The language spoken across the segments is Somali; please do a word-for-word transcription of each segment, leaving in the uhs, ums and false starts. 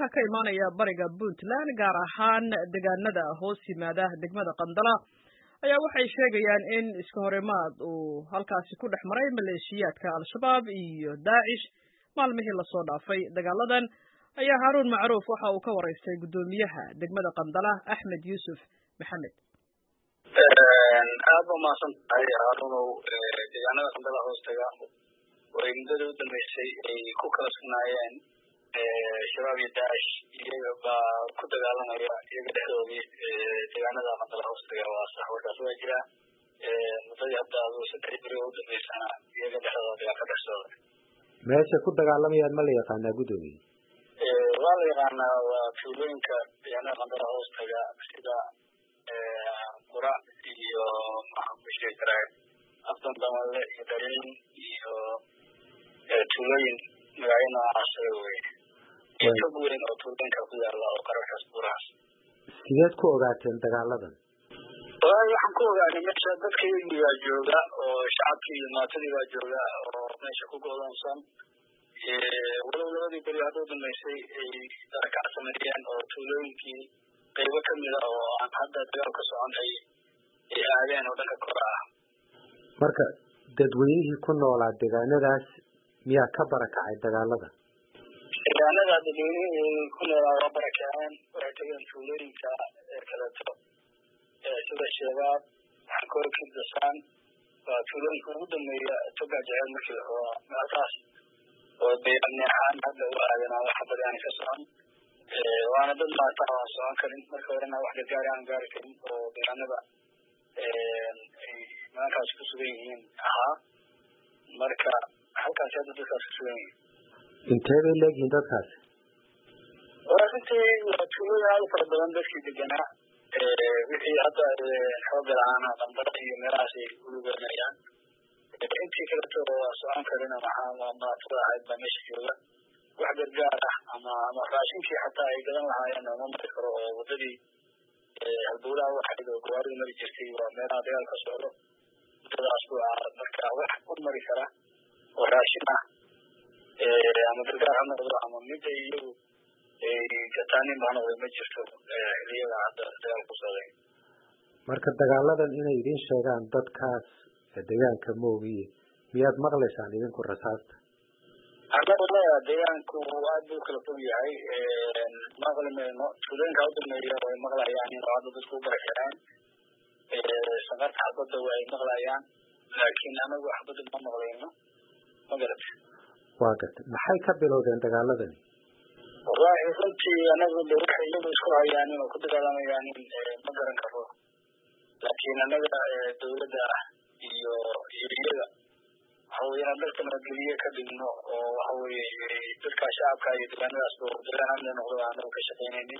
wararka ka imaanaya bariga Puntland gaar ahaan deegaanada hoos yimaada degmada Qandala ayaa waxay sheegayaan in iska horimaad uu halkaasi ku dhex maray maleeshiyaadka Al-Shabaab iyo Daesh maalmihii la soo dhaafay. Dagaaladan ayaa Haruun Macruuf waxa uu ka wareystay gudoomiyaha degmada Qandala Axmed Yuusuf Maxamed. aad ma santahay Haruun deegaanada Qandala hoostaga way muddo u dambeysay ay ku kala sugnaayeen shabaab iyo Daesh iyaga ku dagaalamaya iyaga dhexdoodii deegaanada Qandala hoostaga waa sax warkaas waa jira muddadii hadda saddex beri u dambeysana iyaga dhexdooda ka dhexsooda meesha ku dagaalamayaan ma la yaqaanaa gudoomiye waa la yaqaanaa waa tuulooyinka deegaanada Qandala hoostaga sida qura iyo maxaa ku sheegi karaa afdan damale iyo dareen iyo tuulooyin magaalada noocaas wey iyo weyn oo tuulooyinka ku yaala oo qararkaas buraas sideed ku ogaateen dagaaladan waxaan ku ogaanay meesha dadka iyaga jooga oo shacabkii iyo maatadii baa jooga oo meesha ku go'doonsan walow labadii beri hadda u dambeysay ay darakac sameeyeen oo tuulooyinkii qaybo kamida oo aan hadda dagaal ka socon ay ay aadeen oo dhanka kora ah marka dadweynihii ku noolaa deegaanadaas miyaa ka barakacay dagaalada deegaanada dadweynihii ku noolaa waa barakaceen waxay tageen tuulooyinka kaleeto sida Shabaab Xankoorkii Dasaan waa tuulooyinka ugu dambeeya toga jecel markii hore meelkaas oo deegaan ahaan hadda u aadan wax badan ka socon waana dad maanta aan socon karin marka horena wax gargaar aan gaari karin oo deegaanada markaas ku sugan yihiin aha marka halkaas hadda dadkaas ku sugan yihiin intee bay leeyihiin dadkaas waa runtii waa tuulooyin aad u fara badan dadkii deganaa wixii hadda xoog la'aana Qandala iyo meelahaas ay u lugeynayaan intii kaleeto oo socon karina maxaa maatada ahayd baa meesha jooga wax gargaar ah ama ama raashinkii xataa ay gadan lahaayeen oo mari karo oo wadadii halbowlaha waxayd oo gawaarida mari jirtay waa meelaha dagaal ka socdo muddadaas waa marka wax u mari kara oo raashin ah ama gargaar ha noqdo ama mid ay iyagu gataanin baa noqday ma jirto xiliyada hadda dagaal ku socday marka dagaaladan inay idin sheegaan dadkaas deegaanka moogiye miyaad maqlaysaan idinku rasaasta annaga deegaanku aad buu kala fog yahay maqli mayno tuulooyinka u dambeeya way maqlayaan in hadda dadku u barakaceen sanqarta xabadda way maqlayaan laakiin anagu xabadda ma maqlayno ma garat waa gartay maxay ka bilowdeen dagaaladani wallahi runtii anagu de waxay iyagu isku hayaan inay ku dagaalamayaan ma garan karo laakiin anaga dawladda iyo iyo iyaga waxa weeye inaan dadka nabadgelye ka dhigno oo waxa weeye dadka shacabka iyo deegaanadaas oo deegaan amni noqdo anagu ka shaqeynaynin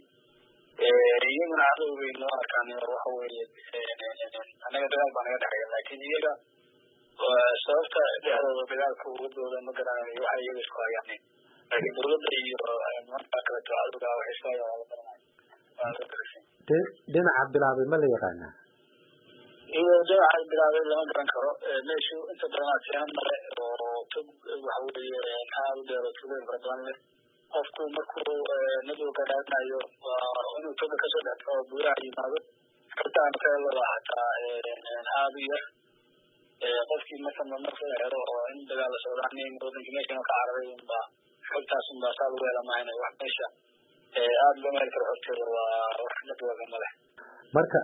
iyaguna cadow bay noo arkaan waxa weeye anaga dagaal baa naga dhexeeya laakiin iyaga sababta dhexdooda dagaalka uga dooda ma garanayo waxa iyaga isku hayaan laakiin dawladda iyo markaa kaleeto cadowga waxay isku hayaan waa garanaya dhinaca bilaabay ma la yaqaanaa iyo dhinaca bilaabay lama garan karo meeshu inta badan aad male oo tog waxa weeye aad u dheero tuulooyin fara badan leh qofku markuu nadowga raadinayo waa inuu toga kasoo dhexo oo buuraha yimaado xirtaan ka laba hataa aad u yar qofkii marka marka la xiro oo in dagaal la socdaanin wadankii meesha ka cararay unba xogtaas unba saa lagu helamaayna wax meesha aad loo meel karo horteeda waa wax nadowga male marka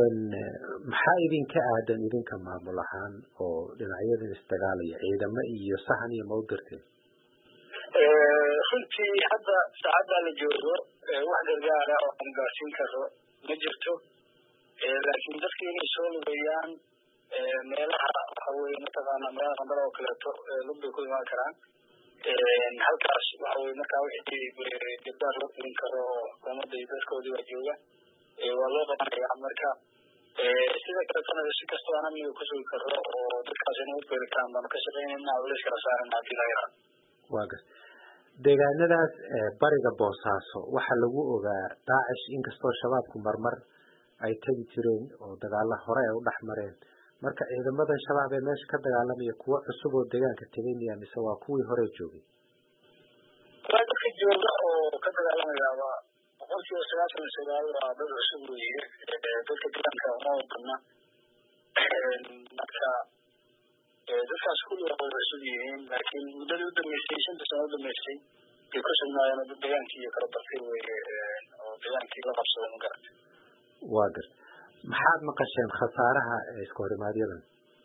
maxaa idinka aadan idinka maamul ahaan oo dhinacyada isdagaalaya ciidamo iyo sahan iyo ma u dirteen runtii hadda saacadda la joogo wax gargaara oo aan gaarsiin karo ma jirto laakiin dadkii inay soo lugeeyaan meelaha waxa weeye mataqaana meelaha Qandala oo kaleeto lug bay ku imaan karaan halkaas waxa weeye markaa wixii gargaar loo fulin karo oo xukuumadda iyo dadkoodii baa jooga waa loo qabanaya marka sida kaleetana si kastoo aan amniga ku sugi karo oo dadkaas inay u beeri karaan baanu ka shaqeynayna culeys kala saarana haddii laga yaraa waa gas deegaanadaas bariga Boosaaso waxaa lagu ogaa Daesh inkastoo shabaabku marmar ay tagi jireen oo dagaalo hore ay u dhex mareen marka ciidamadan shabaab ee meesha ka dagaalamaya kuwa cusub oo deegaanka tagaynaya mise waa kuwii hore joogay dadka jooga oo ka dagaalamaya warramayaaba boqolkiiba sagaashan iyo sagaal waa dad cusub weeye dadka deegaanka uma wadana marka dadkaas kulli waa wada cusub yihiin laakiin muddadii u dambeysay shanta sano u dambeysay bay ku sugnaayeen oo dad degaankii iyo kala bartay weeye oo degaankii la qabsaday ma garata waa gar maxaad maqasheen khasaaraha iska horimaadyada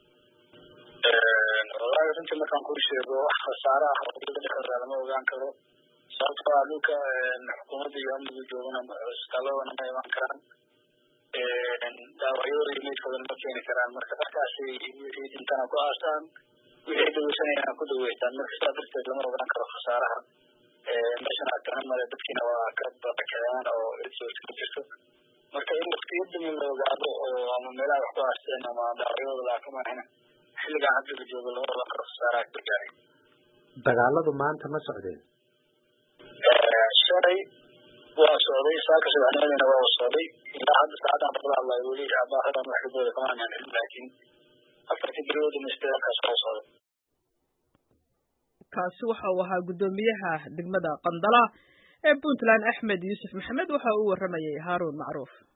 wallaahi runtii markaan kuu sheego wax khasaare ah oo dowladda dhexdeeda lama ogaan karo sababtoo ah dhulka xukuumadda iyo amnigu joogana isbitaaladana ma imaan karaan dhaawacyadooda iyo meydkoodana ma keeni karaan marka markaasay wixii dhintana ku aasaan wixii daweysanayana ku daweystaan marka sidaa darteed lama ogaan karo khasaaraha meeshan agtana male dadkiina waa ka barakaceen oo eedsoorta ku jirto marka in waqtiyadami la ogaado oo ama meelaha wax ku aasteen ama dhaawacyadooda laakamahina xilligan hadda la joogo lama ogaan karo khasaaraha ka gaaray dagaaladu maanta ma socdeen shalay waa socday saaka subaxnimadina waa socday ilaa hadda saacadaan kula hadlayo weli abaaradan wax dhibooda kama aanan helin laakiin afartii bilood dhameystay halkaas waa socday kaasi waxa uu ahaa guddoomiyaha degmada Qandala ee Puntland Axmed Yuusuf Maxamed waxa uu waramayay Haaruun Macruuf